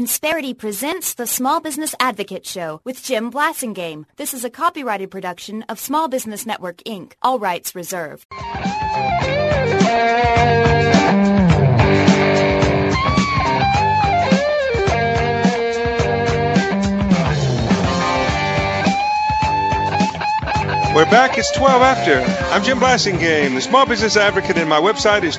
Insperity presents the Small Business Advocate Show with Jim Blasingame. This is a copyrighted production of Small Business Network, Inc. All rights reserved. We're back. It's 12 after. I'm Jim Blasingame, the Small Business Advocate, and my website is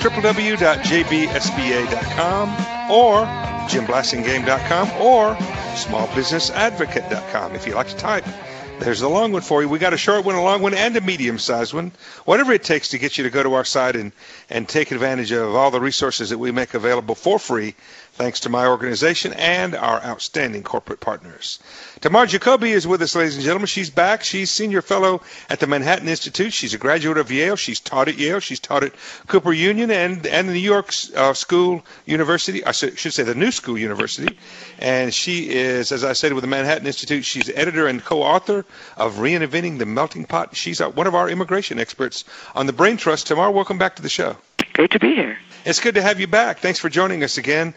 www.jbsba.com or jimblasingame.com or smallbusinessadvocate.com if you like to type. There's the long one for you. We got a short one, a long one, and a medium-sized one. Whatever it takes to get you to go to our site and take advantage of all the resources that we make available for free, thanks to my organization and our outstanding corporate partners. Tamar Jacoby is with us, ladies and gentlemen. She's back. She's senior fellow at the Manhattan Institute. She's a graduate of Yale. She's taught at Yale. She's taught at Cooper Union and the New York School University. I should say the New School University. And she is, as I said, with the Manhattan Institute. She's editor and co-author of Reinventing the Melting Pot. She's one of our immigration experts on the Brain Trust. Tamar, welcome back to the show. Great to be here. It's good to have you back. Thanks for joining us again.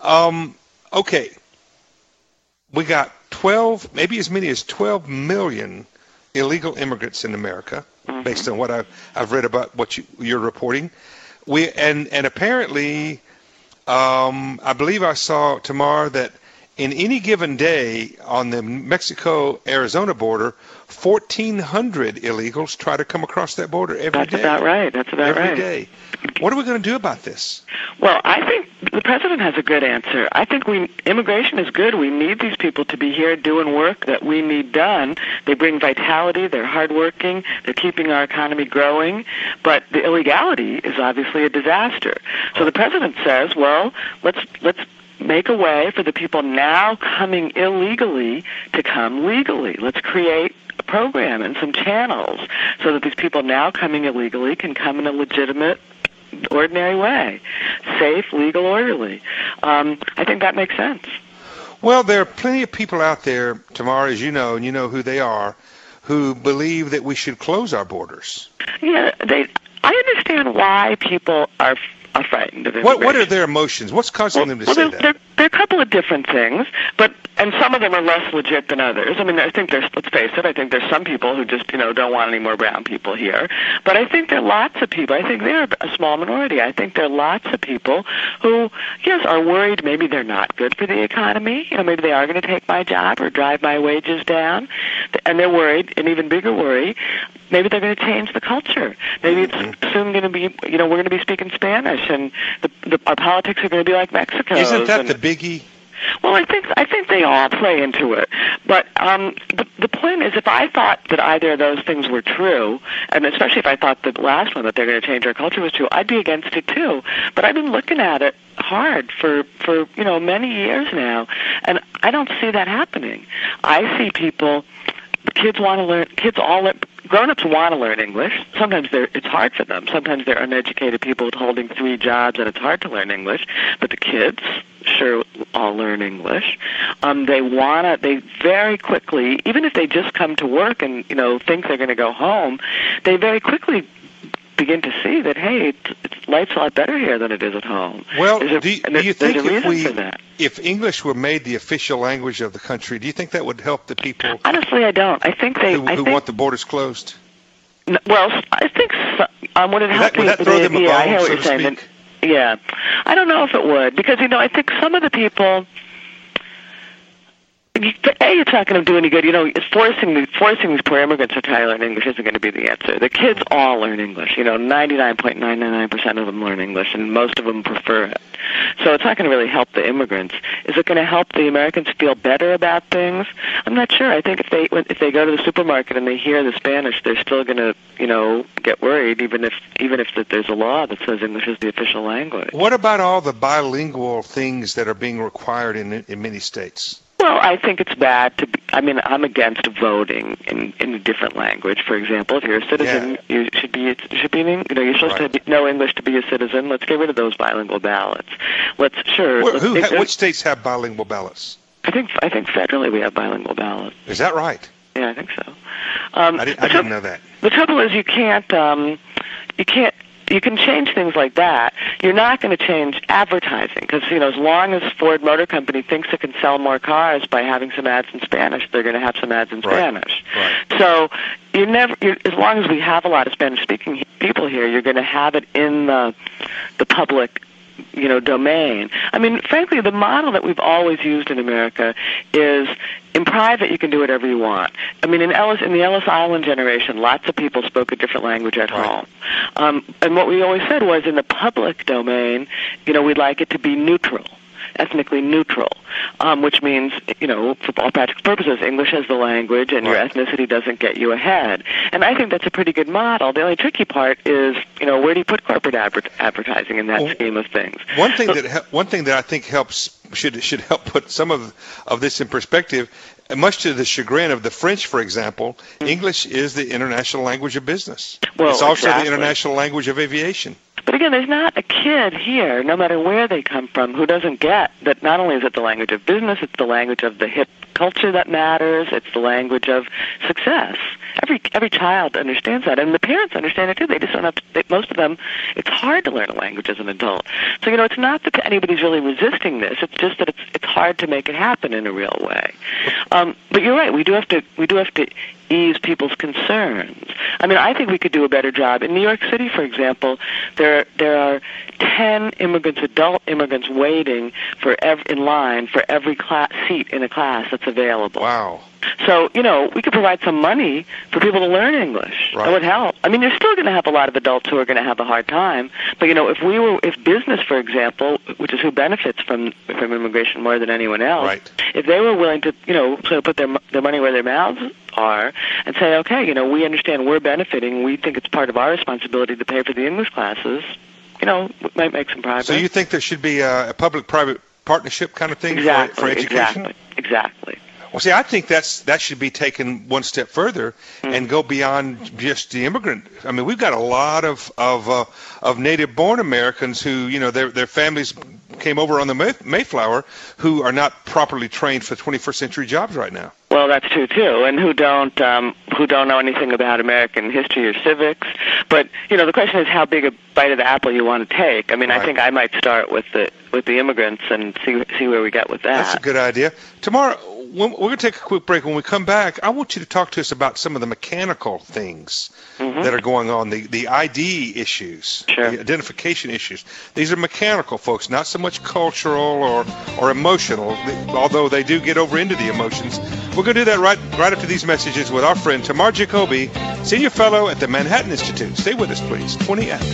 Okay. We got 12, maybe as many as 12 million illegal immigrants in America, based on what I've read about what you're reporting. And apparently, I believe I saw, Tamar, that in any given day on the Mexico-Arizona border, 1,400 illegals try to come across that border every day. That's about right. That's about right. Every day. What are we going to do about this? Well, I think the president has a good answer. I think immigration is good. We need these people to be here doing work that we need done. They bring vitality. They're hardworking. They're keeping our economy growing. But the illegality is obviously a disaster. So the president says, well, let's make a way for the people now coming illegally to come legally. Let's create a program and some channels so that these people now coming illegally can come in a legitimate, ordinary way, safe, legal, orderly. I think that makes sense. Well, there are plenty of people out there, Tamar, as you know, and you know who they are, who believe that we should close our borders. Yeah, I understand why people are frightened of immigration. What are their emotions? What's causing them to say that? There are a couple of different things, and some of them are less legit than others. I mean, I think let's face it, I think there's some people who just, don't want any more brown people here. But I think there are lots of people, I think they're a small minority. I think there are lots of people who, yes, are worried maybe they're not good for the economy. Maybe they are going to take my job or drive my wages down. And they're worried, an even bigger worry, maybe they're going to change the culture. Maybe it's soon going to be, we're going to be speaking Spanish, and our politics are going to be like Mexico. Isn't that the biggie? Well, I think they all play into it. But the point is, if I thought that either of those things were true, and especially if I thought the last one, that they're going to change our culture, was true, I'd be against it too. But I've been looking at it hard for many years now, and I don't see that happening. I see people. Kids want to learn. Grown-ups want to learn English. Sometimes it's hard for them. Sometimes they're uneducated people holding 3 jobs, and it's hard to learn English. But the kids sure all learn English. They very quickly, even if they just come to work and think they're going to go home, they very quickly begin to see that, hey, life's a lot better here than it is at home. Well, do you think if English were made the official language of the country, do you think that would help the people? Honestly, I don't. I think who want the borders closed? Well, I think would it help? Would that throw them a bone, I hear what so you're to saying. speak? Yeah, I don't know if it would, because I think some of the people. It's not going to do any good. Forcing these poor immigrants to try to learn English isn't going to be the answer. The kids all learn English. 99.999% of them learn English, and most of them prefer it. So it's not going to really help the immigrants. Is it going to help the Americans feel better about things? I'm not sure. I think if they go to the supermarket and they hear the Spanish, they're still going to get worried, even if there's a law that says English is the official language. What about all the bilingual things that are being required in many states? Well, I think it's bad I'm against voting in a different language. For example, if you're a citizen, you should be you're supposed to know English to be a citizen. Let's get rid of those bilingual ballots. Which states have bilingual ballots? I think federally we have bilingual ballots. Is that right? Yeah, I think so. I didn't know that. The trouble is you can't you can change things like that. You're not going to change advertising because, as long as Ford Motor Company thinks it can sell more cars by having some ads in Spanish, they're going to have some ads in Spanish. Right. So as long as we have a lot of Spanish-speaking people here, you're going to have it in the public domain. I mean, frankly, the model that we've always used in America is in private you can do whatever you want. I mean, in the Ellis Island generation, lots of people spoke a different language at home. And what we always said was in the public domain, we'd like it to be neutral. Ethnically neutral, which means, for all practical purposes, English is the language and your ethnicity doesn't get you ahead. And I think that's a pretty good model. The only tricky part is, where do you put corporate advertising in that scheme of things? One thing that I think should help put some of this in perspective, much to the chagrin of the French, for example, English is the international language of business. Well, it's also the international language of aviation. But again, there's not a kid here, no matter where they come from, who doesn't get that not only is it the language of business, it's the language of the hip culture that matters, it's the language of success. Every child understands that, and the parents understand it too. They just don't have to, most of them, it's hard to learn a language as an adult. So, it's not that anybody's really resisting this, it's just that it's hard to make it happen in a real way. But you're right, we do have to ease people's concerns. I mean, I think we could do a better job. In New York City, for example, there are 10 adult immigrants waiting in line for every seat in a class that's available. Wow. So, we could provide some money for people to learn English. Right. That would help. I mean, you're still going to have a lot of adults who are going to have a hard time. But, if business, for example, which is who benefits from immigration more than anyone else, if they were willing to, sort of put their money where their mouths are and say, okay, we understand we're benefiting, we think it's part of our responsibility to pay for the English classes, we might make some progress. So you think there should be a public-private partnership kind of thing for education? Exactly. Well, see, I think that should be taken one step further and go beyond just the immigrant. I mean, we've got a lot of native-born Americans who, their families came over on the Mayflower who are not properly trained for 21st century jobs right now. Well, that's true too, and who don't know anything about American history or civics. But the question is how big a bite of the apple you want to take. I mean, I think I might start with the immigrants and see where we get with that. That's a good idea. Tomorrow, we're going to take a quick break. When we come back, I want you to talk to us about some of the mechanical things that are going on, the ID issues, the identification issues. These are mechanical, folks, not so much cultural or emotional, although they do get over into the emotions. We're going to do that right after these messages with our friend Tamar Jacoby, Senior Fellow at the Manhattan Institute. Stay with us, please. 20 after.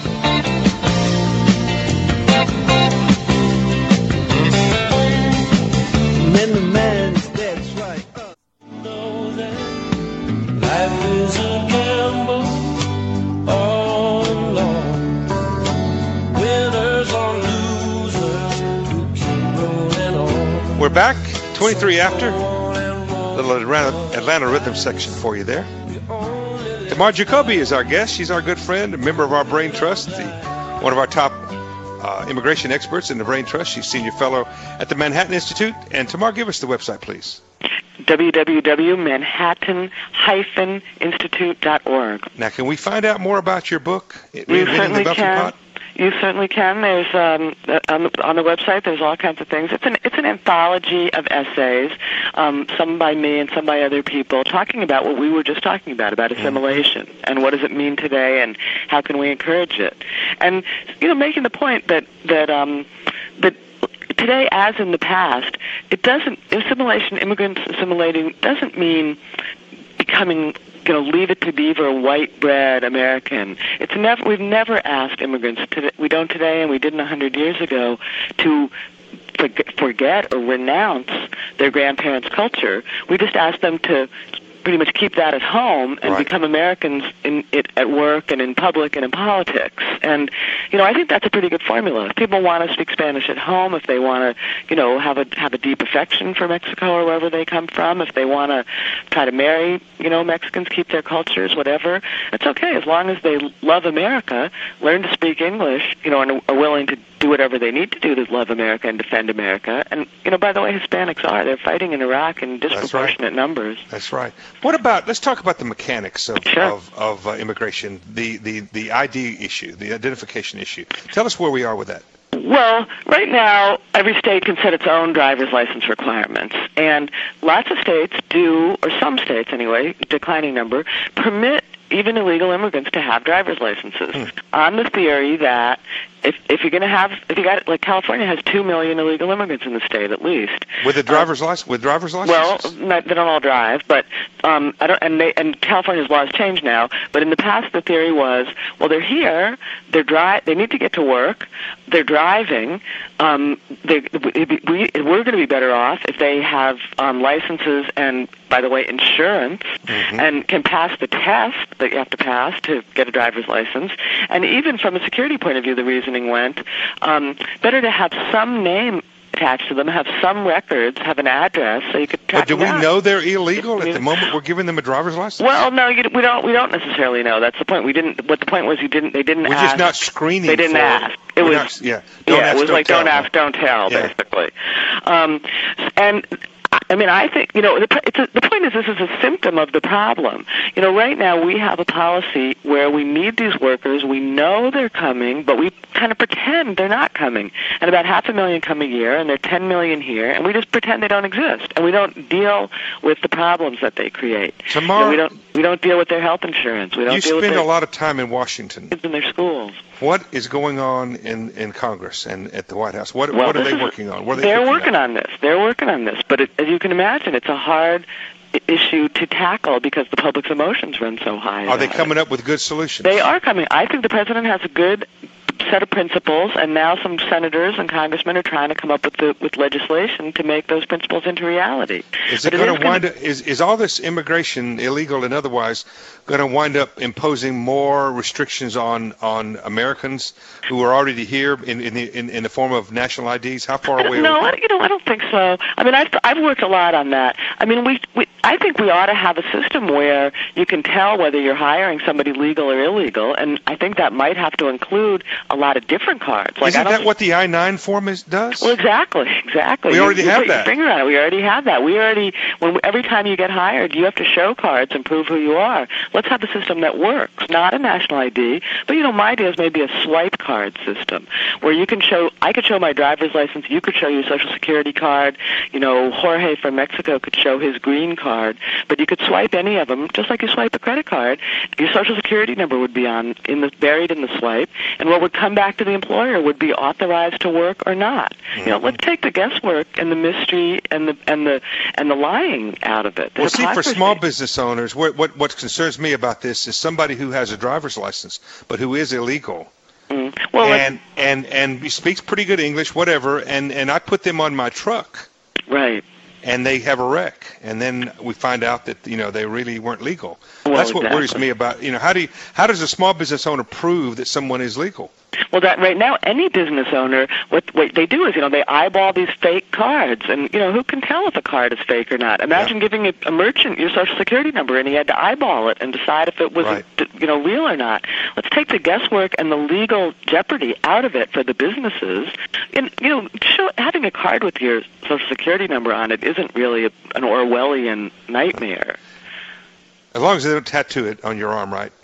We're back, 23 after. Little Atlanta rhythm section for you there. Tamar Jacoby is our guest. She's our good friend, a member of our Brain Trust, one of our top immigration experts in the Brain Trust. She's Senior Fellow at the Manhattan Institute. And Tamar, give us the website, please. www.manhattan-institute.org. Now, can we find out more about your book? You certainly can. You certainly can. There's on the website. There's all kinds of things. It's an anthology of essays, some by me and some by other people, talking about what we were just talking about assimilation and what does it mean today and how can we encourage it, and making the point that today, as in the past, immigrants assimilating doesn't mean becoming, leave it to beaver, white bread American. We've never asked immigrants, we don't today and we didn't 100 years ago, to forget or renounce their grandparents' culture. We just asked them to pretty much keep that at home and become Americans at work and in public and in politics. And, I think that's a pretty good formula. If people want to speak Spanish at home, if they want to, have a deep affection for Mexico or wherever they come from, if they want to try to marry, Mexicans, keep their cultures, whatever, it's okay as long as they love America, learn to speak English, and are willing to do whatever they need to do to love America and defend America. And, by the way, Hispanics are. They're fighting in Iraq in disproportionate numbers. That's right. Let's talk about the mechanics of immigration, the ID issue, the identification issue. Tell us where we are with that. Well, right now, every state can set its own driver's license requirements. And lots of states do, or some states anyway, declining number, permit even illegal immigrants to have driver's licenses on the theory that if you got like California has 2 million illegal immigrants in the state at least. With a driver's license? With driver's licenses? Well, they don't all drive, but and California's laws change now. But in the past, the theory was, well, they're here, they need to get to work, they're driving. We're going to be better off if they have licenses and, by the way, insurance, and can pass the test that you have to pass to get a driver's license. And even from a security point of view, the reasoning went, better to have some name attached to them, have some records, have an address, so you could track them down. But do we know they're illegal at the moment we're giving them a driver's license? Well, no, we don't necessarily know. That's the point. We didn't. What the point was, they didn't. We're ask. just not screening. They didn't ask. It was don't ask, don't tell, basically. And I think, the point is this is a symptom of the problem. Right now we have a policy where we need these workers. We know they're coming, but we kind of pretend they're not coming. And about 500,000 come a year, and there are 10 million here, and we just pretend they don't exist. And we don't deal with the problems that they create. Tamar, we don't deal with their health insurance. We don't deal with spend a lot of time in Washington. In their schools. What is going on in Congress and at the White House? What are they working on? They're working on this. They're working on this. But as you can imagine, it's a hard issue to tackle because the public's emotions run so high. Are they coming up with good solutions? They are coming. I think the president has a good set of principles, and now some senators and congressmen are trying to come up with legislation to make those principles into reality. Is it going to wind up? Is all this immigration, illegal and otherwise, going to wind up imposing more restrictions on Americans who are already here in the form of national IDs? How far away? No, I don't think so. I've worked a lot on that. I think we ought to have a system where you can tell whether you're hiring somebody legal or illegal, and I think that might have to include a lot of different cards. Isn't that what the I-9 form does? Well, exactly. We already have that. Put your finger on it. We already have that. Every time you get hired, you have to show cards and prove who you are. Let's have a system that works, not a national ID, but my idea is maybe a swipe card system where I could show my driver's license, you could show your Social Security card, Jorge from Mexico could show his green card, but you could swipe any of them just like you swipe a credit card. Your Social Security number would be buried in the swipe, and what would come back to the employer would be authorized to work or not. Let's take the guesswork and the mystery and the lying out of it. Well, see, for small business owners, what concerns me about this is somebody who has a driver's license but who is illegal. Well, and speaks pretty good English, whatever, and I put them on my truck. Right. And they have a wreck, and then we find out that they really weren't legal. Well, that's what worries me about how does a small business owner prove that someone is legal? Well, that right now, any business owner, what they do is they eyeball these fake cards, and who can tell if a card is fake or not? Imagine giving a merchant your Social Security number, and he had to eyeball it and decide if it was real or not. Let's take the guesswork and the legal jeopardy out of it for the businesses. And having a card with your Social Security number on it isn't really an Orwellian nightmare. As long as they don't tattoo it on your arm, right?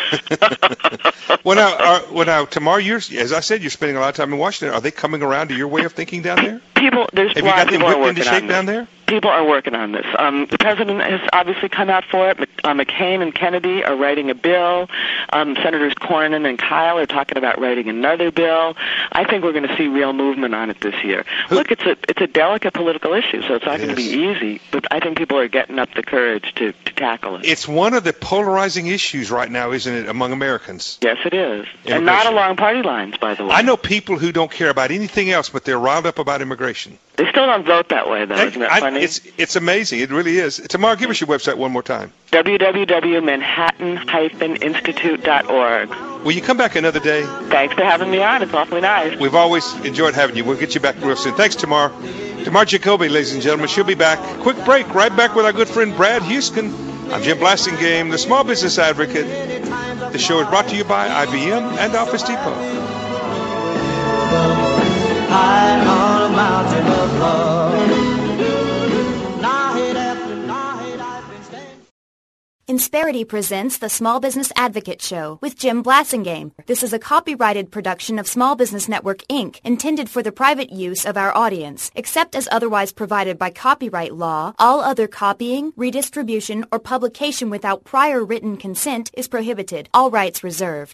Well, now, Tamar, as I said, you're spending a lot of time in Washington. Are they coming around to your way of thinking down there? There's Have a lot you of got them people whipped into shape down there? People are working on this. The president has obviously come out for it. McCain and Kennedy are writing a bill. Senators Cornyn and Kyle are talking about writing another bill. I think we're going to see real movement on it this year. Look, it's a delicate political issue, so it's not going to be easy. But I think people are getting up the courage to tackle it. It's one of the polarizing issues right now, isn't it, among Americans? Yes, it is. And not along party lines, by the way. I know people who don't care about anything else, but they're riled up about immigration. They still don't vote that way, though. Isn't that funny? It's amazing. It really is. Tamar, give us your website one more time. www.manhattan-institute.org. Will you come back another day? Thanks for having me on. It's awfully nice. We've always enjoyed having you. We'll get you back real soon. Thanks, Tamar. Tamar Jacoby, ladies and gentlemen. She'll be back. Quick break. Right back with our good friend Brad Houston. I'm Jim Blasingame, the Small Business Advocate. The show is brought to you by IBM and Office Depot. high on a mountain of love. Insperity presents the Small Business Advocate Show with Jim Blasingame. This is a copyrighted production of Small Business Network, Inc., intended for the private use of our audience. Except as otherwise provided by copyright law, all other copying, redistribution, or publication without prior written consent is prohibited. All rights reserved.